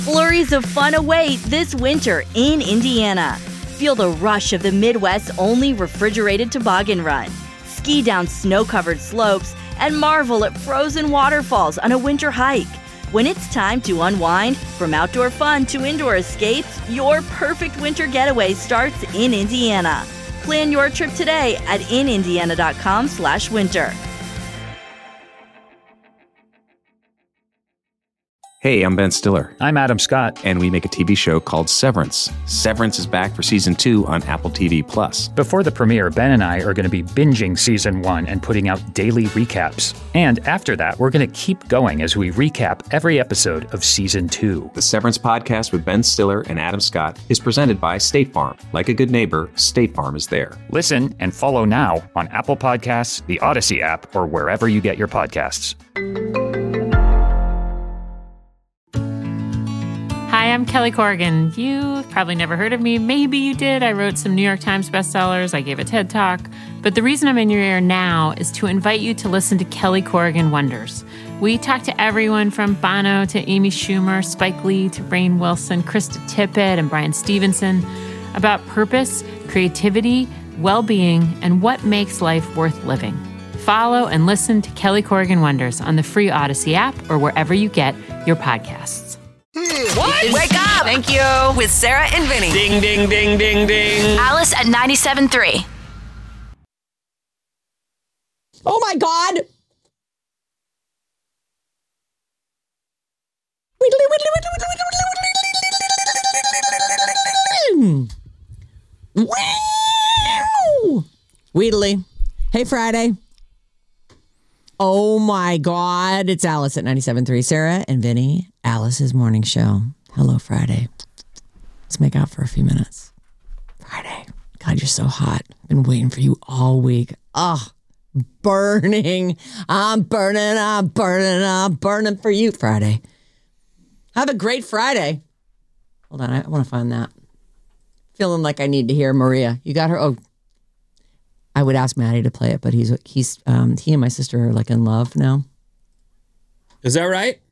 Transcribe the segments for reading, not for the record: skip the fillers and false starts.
Flurries of fun await this winter in Indiana. Feel the rush of the Midwest's only refrigerated toboggan run. Ski down snow-covered slopes and marvel at frozen waterfalls on a winter hike. When it's time to unwind, from outdoor fun to indoor escapes, your perfect winter getaway starts in Indiana. Plan your trip today at inindiana.com/winter. Hey, I'm Ben Stiller. I'm Adam Scott. And we make a TV show called Severance. Severance is back for Season 2 on Apple TV+. Before the premiere, Ben and I are going to be binging Season 1 and putting out daily recaps. And after that, we're going to keep going as we recap every episode of Season 2. The Severance podcast with Ben Stiller and Adam Scott is presented by State Farm. Like a good neighbor, State Farm is there. Listen and follow now on Apple Podcasts, the Odyssey app, or wherever you get your podcasts. Hi, I'm Kelly Corrigan. You've probably never heard of me. Maybe you did. I wrote some New York Times bestsellers. I gave a TED Talk. But the reason I'm in your ear now is to invite you to listen to Kelly Corrigan Wonders. We talk to everyone from Bono to Amy Schumer, Spike Lee to Rainn Wilson, Krista Tippett, and Brian Stevenson about purpose, creativity, well-being, and what makes life worth living. Follow and listen to Kelly Corrigan Wonders on the free Odyssey app or wherever you get your podcasts. What? Wake up! Thank you. With Sarah and Vinny. Ding, ding, ding, ding, ding. Alice at 97.3. Oh my God! Wow! Wheedly. Hey, Friday. Oh my God. It's Alice at 97.3. Sarah and Vinny, Alice's morning show. Hello, Friday. Let's make out for a few minutes. Friday. God, you're so hot. Been waiting for you all week. Oh, burning. I'm burning for you, Friday. Have a great Friday. Hold on. I want to find that. Feeling like I need to hear Maria. You got her? Oh, I would ask Maddie to play it, but he and my sister are like in love now. Is that right?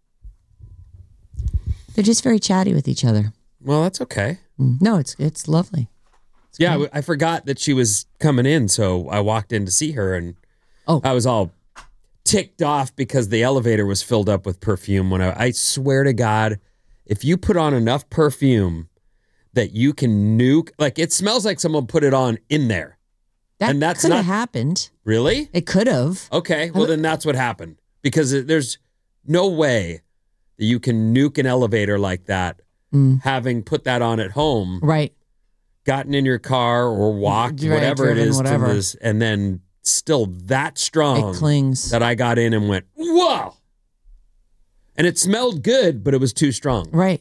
They're just very chatty with each other. Well, that's okay. No, it's lovely. Yeah, I forgot that she was coming in, so I walked in to see her, and I was all ticked off because the elevator was filled up with perfume. When I swear to God, if you put on enough perfume that you can nuke, like it smells like someone put it on in there. That could have happened. Really? It could have. Okay, well then that's what happened. Because there's no way that you can nuke an elevator like that, having put that on at home. Right. Gotten in your car or walked, whatever it is, to this, and then still that strong. It clings. That I got in and went, whoa! And it smelled good, but it was too strong. Right.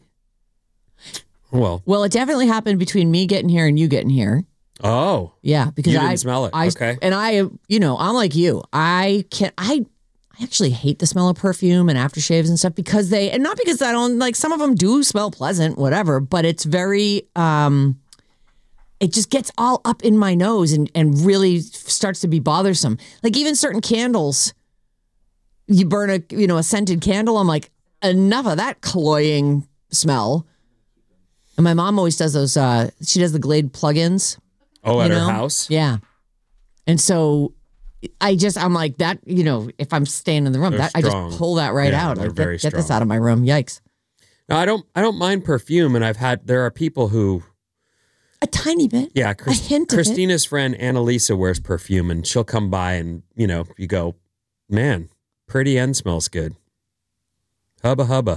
Well, it definitely happened between me getting here and you getting here. Oh. Yeah, because you didn't smell it. Okay. And I'm like you. I actually hate the smell of perfume and aftershaves and stuff because and not because I don't like, some of them do smell pleasant, whatever, but it's very, it just gets all up in my nose and really starts to be bothersome. Like even certain candles, you burn a scented candle. I'm like, enough of that cloying smell. And my mom always does those, she does the Glade plug-ins. Oh, at her house? Yeah. And so I'm like that, if I'm staying in the room, I just pull that right out. They're Like, very get this out of my room. Yikes. No, I don't mind perfume. And there are people who. A tiny bit. Yeah. A hint of it. Christina's friend, Annalisa, wears perfume and she'll come by and, you go, man, pretty and smells good. Hubba hubba.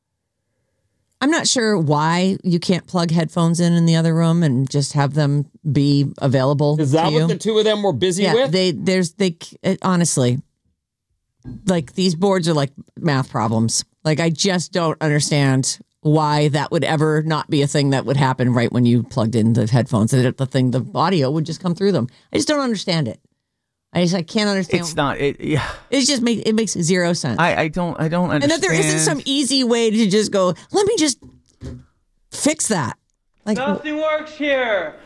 I'm not sure why you can't plug headphones in the other room and just have them be available. Is that what the two of them were busy with? Honestly, like these boards are like math problems. Like I just don't understand why that would ever not be a thing that would happen right when you plugged in the headphones. The audio would just come through them. I just don't understand it. I can't understand. It's not. It's just it makes zero sense. I don't understand. And that there isn't some easy way to just go, let me just fix that. Like nothing works here.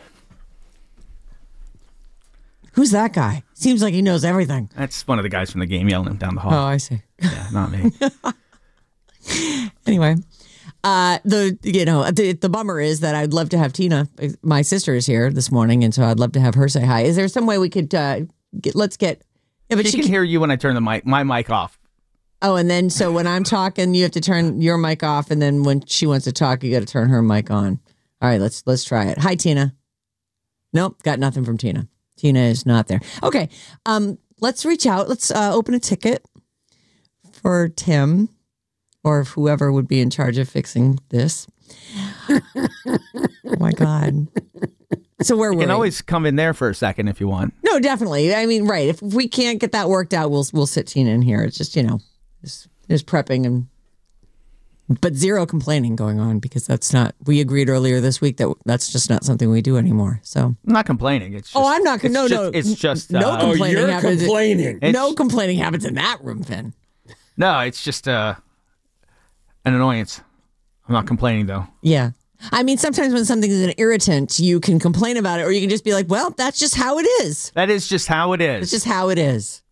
Who's that guy? Seems like he knows everything. That's one of the guys from the game yelling him down the hall. Oh, I see. Yeah, not me. Anyway, The bummer is that I'd love to have Tina. My sister is here this morning, and so I'd love to have her say hi. Is there some way we could let's get? Yeah, but she can hear you when I turn my mic off. Oh, and then so when I'm talking, you have to turn your mic off, and then when she wants to talk, you got to turn her mic on. All right, let's try it. Hi, Tina. Nope, got nothing from Tina. Tina is not there. Okay, let's reach out. Let's open a ticket for Tim. Or whoever would be in charge of fixing this. Oh my God. So where you can always come in there for a second if you want. No, definitely. I mean, right. If we can't get that worked out, we'll sit Tina in here. It's just, there's prepping but zero complaining going on because we agreed earlier this week that's just not something we do anymore. So I'm not complaining. It's just, I'm not. No. It's just no complaining. You're happens. complaining. No complaining happens in that room, Finn. No, it's just an annoyance. I'm not complaining though. Yeah. I mean, sometimes when something is an irritant, you can complain about it or you can just be like, well, that's just how it is. That is just how it is. It's just how it is.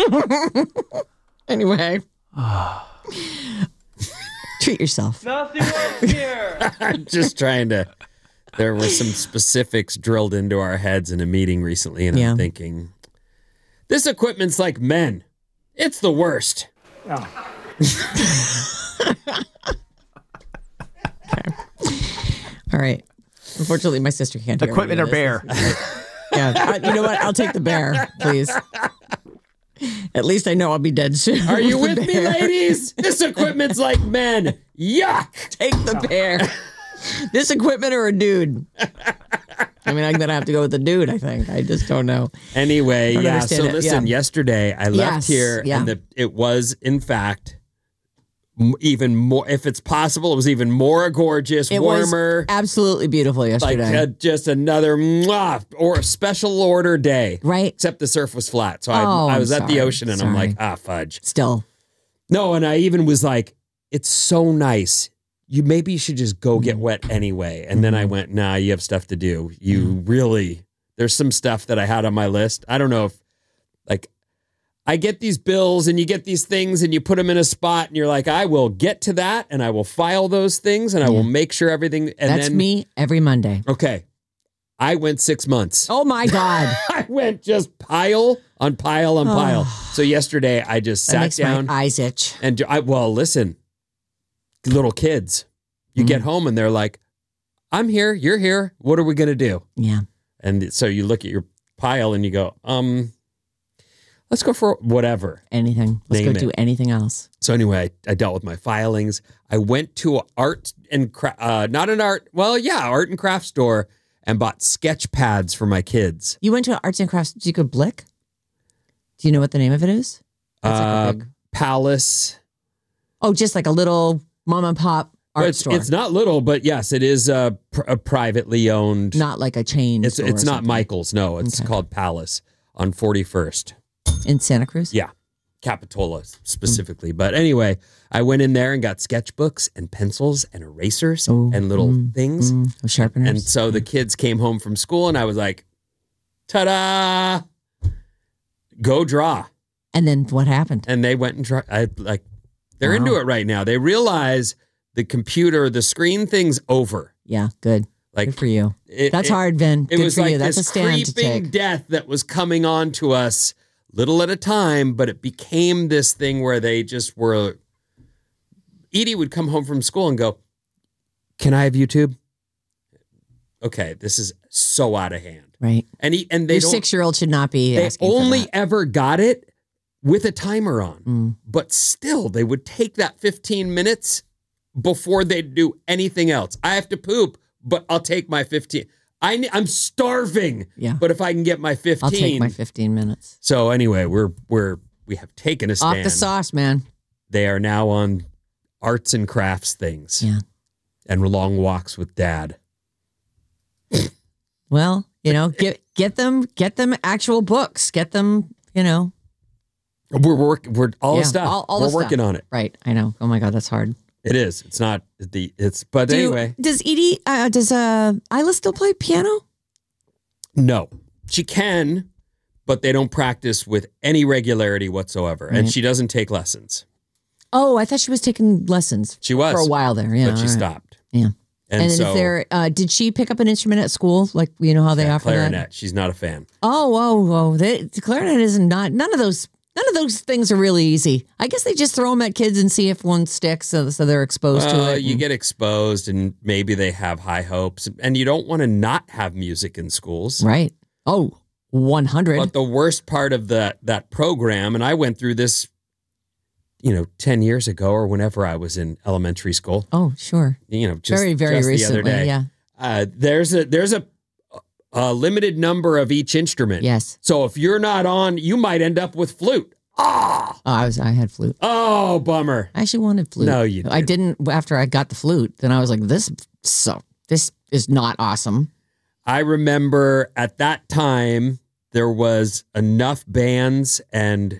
Anyway. Treat yourself. Nothing wrong here. I'm just trying to. There were some specifics drilled into our heads in a meeting recently, and I'm thinking, this equipment's like men. It's the worst. Oh. All right. Unfortunately, my sister can't hear equipment or bear. Yeah. You know what? I'll take the bear, please. At least I know I'll be dead soon. Are you with me, ladies? This equipment's like men. Yuck. Take the bear. This equipment or a dude? I mean, I'm going to have to go with the dude, I think. I just don't know. Anyway, So listen, yesterday I left here and it was, in fact, even more, if it's possible, it was even more gorgeous, warmer. Was absolutely beautiful yesterday. Like just another or a special order day. Right. Except the surf was flat. So I was at the ocean and I'm like, fudge. Still. No, and I even was like, it's so nice. Maybe you should just go get wet anyway. And then I went, nah, you have stuff to do. There's some stuff that I had on my list. I don't know if, I get these bills and you get these things and you put them in a spot and you're like, I will get to that and I will file those things and I will make sure everything. And that's me every Monday. Okay. I went 6 months. Oh my God. I went just pile on pile on pile. So yesterday I just sat down. My eyes itch. And listen, little kids, you get home and they're like, I'm here. You're here. What are we going to do? Yeah. And so you look at your pile and you go, let's go for whatever. Anything. Let's go do anything else. So anyway, I dealt with my filings. I went to art and craft store and bought sketch pads for my kids. You went to an arts and crafts. Did you go Blick? Do you know what the name of it is? Palace. Oh, just like a little mom and pop art store. It's not little, but yes, it is a privately owned. Not like a chain. It's not Michael's. No, it's called Palace on 41st. In Santa Cruz? Yeah. Capitola specifically. But anyway, I went in there and got sketchbooks and pencils and erasers and little things. Sharpeners. And so the kids came home from school and I was like, ta-da, go draw. And then what happened? And they went and they're into it right now. They realize the screen thing's over. Yeah, good. Good for you. That's hard, Vin. Good was for like you. That's this a stand to creeping take. death that was coming on to us little at a time, but it became this thing where they just were. Edie would come home from school and go, "Can I have YouTube?" Okay, this is so out of hand. Right. And your 6-year-old should not be. They only ever got it with a timer on, but still, they would take that 15 minutes before they'd do anything else. I have to poop, but I'll take my 15. I'm starving. Yeah. But if I can get my 15, I'll take my 15 minutes. So anyway, we have taken a stand. Off the sauce, man. They are now on arts and crafts things. Yeah. And long walks with Dad. Well, get them actual books. Get them, We're all the stuff. All we're the working stuff. on it. Right. I know. Oh my God, that's hard. It is. It's not but anyway. Does Edie, does Isla still play piano? No, she can, but they don't practice with any regularity whatsoever. Right. And she doesn't take lessons. Oh, I thought she was taking lessons. She was. For a while there, yeah. But she all right. stopped. Yeah. And is so, there, did she pick up an instrument at school? Like, you know how they offer clarinet. that? She's not a fan. The clarinet is not, none of those things are really easy. I guess they just throw them at kids and see if one sticks so they're exposed to it. You get exposed and maybe they have high hopes. And you don't want to not have music in schools. Right. Oh, 100. But the worst part of that program, and I went through this, 10 years ago or whenever I was in elementary school. Oh, sure. Just very, very just recently, the other day. yeah. There's a limited number of each instrument. Yes. So if you're not on, you might end up with flute. Oh, I had flute. Oh, bummer. I actually wanted flute. No, you didn't. I didn't after I got the flute. Then I was like, this is not awesome. I remember at that time there was enough bands and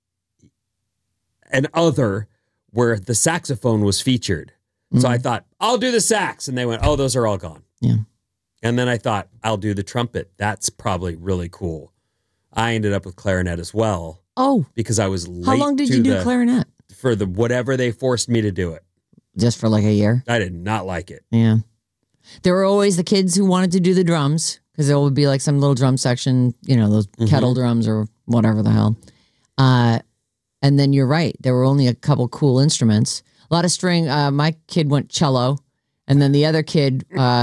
other where the saxophone was featured. So I thought, I'll do the sax. And they went, oh, those are all gone. Yeah. And then I thought, I'll do the trumpet. That's probably really cool. I ended up with clarinet as well. Oh. Because I was late. How long did you do clarinet? For whatever they forced me to do it. Just for like a year? I did not like it. Yeah. There were always the kids who wanted to do the drums because there would be like some little drum section, those kettle drums or whatever the hell. And then you're right. There were only a couple cool instruments. A lot of string. My kid went cello, and then the other kid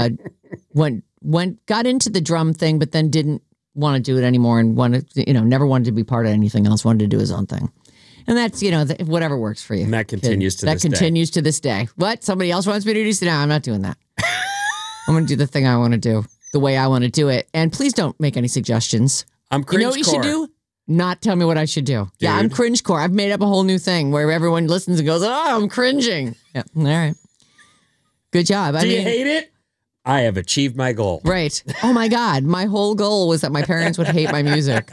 got into the drum thing, but then didn't want to do it anymore and never wanted to be part of anything else. Wanted to do his own thing, and that's whatever works for you. And that continues to this day. What? Somebody else wants me to do? No, I'm not doing that. I'm going to do the thing I want to do the way I want to do it. And please don't make any suggestions. I'm cringe. You know what you should do? Not tell me what I should do. Dude. Yeah, I'm cringe core. I've made up a whole new thing where everyone listens and goes, oh, I'm cringing. Yeah. All right. Good job. Do you hate it? I have achieved my goal. Right. Oh my God. My whole goal was that my parents would hate my music.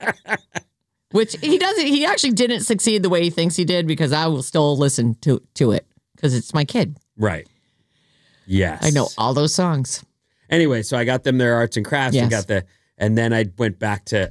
Which he doesn't. He actually didn't succeed the way he thinks he did because I will still listen to it because it's my kid. Right. Yes. I know all those songs. Anyway, so I got them their arts and crafts and then I went back to,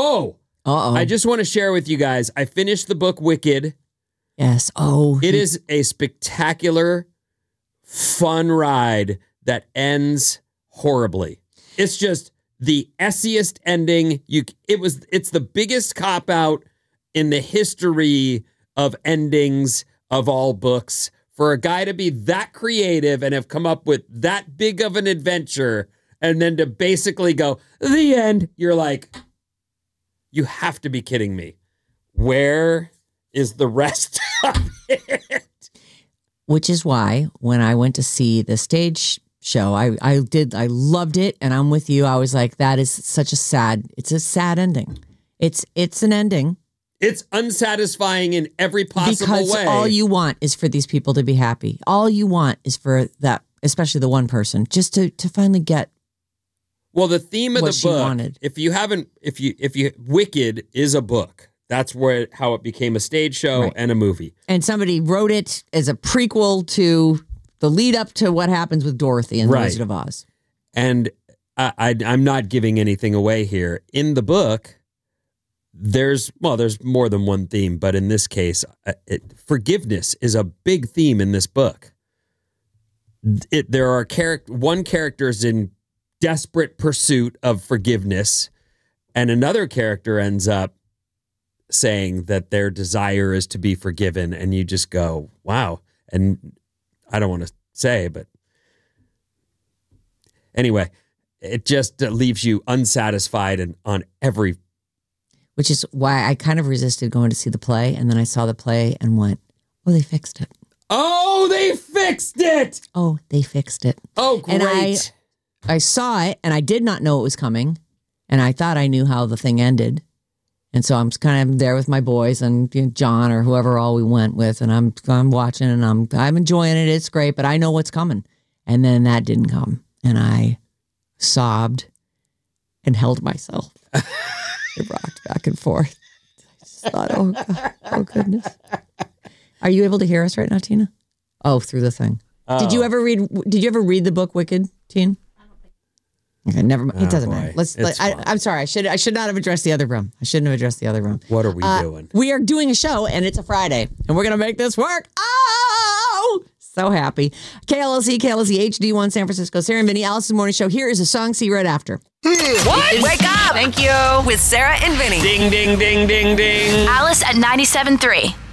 I just want to share with you guys, I finished the book Wicked. Yes. Oh. It is a spectacular, fun ride that ends horribly. It's just the essiest ending. It's the biggest cop-out in the history of endings of all books. For a guy to be that creative and have come up with that big of an adventure and then to basically go, the end, you're like, you have to be kidding me. Where is the rest of it? Which is why when I went to see the stage show, I loved it. And I'm with you. I was like, that is it's a sad ending. It's an ending. It's unsatisfying in every possible way. Because all you want is for these people to be happy. All you want is for that, especially the one person, just to finally get. Well, the theme of the book, wanted. if you Wicked is a book. That's how it became a stage show and a movie. And somebody wrote it as a prequel to the lead up to what happens with Dorothy in The Wizard of Oz. And I'm not giving anything away here. In the book, there's more than one theme, but in this case, forgiveness is a big theme in this book. There are one character is in desperate pursuit of forgiveness, and another character ends up saying that their desire is to be forgiven, and you just go, wow. And I don't want to say, but anyway, it just leaves you unsatisfied and on every. Which is why I kind of resisted going to see the play, and then I saw the play and went, oh, they fixed it. Oh, they fixed it. Oh, they fixed it. Oh, great. And I saw it, and I did not know it was coming, and I thought I knew how the thing ended. And so I'm kind of there with my boys and John or whoever all we went with, and I'm watching and I'm enjoying it. It's great, but I know what's coming. And then that didn't come, and I sobbed and held myself. It rocked back and forth. I just thought, oh God, oh goodness. Are you able to hear us right now, Tina? Oh, through the thing. Did you ever read the book Wicked, Tina? Okay, never mind. It doesn't boy. matter. It's fine. I'm sorry. I should not have addressed the other room. I shouldn't have addressed the other room. What are we doing? We are doing a show, and it's a Friday, and we're gonna make this work. Oh, so happy! KLZ HD1 San Francisco. Sarah and Vinny, Alice's Morning Show. Here is a song. See you right after. What? Wake up! Thank you with Sarah and Vinny. Ding, ding, ding, ding, ding. Alice at 97.3.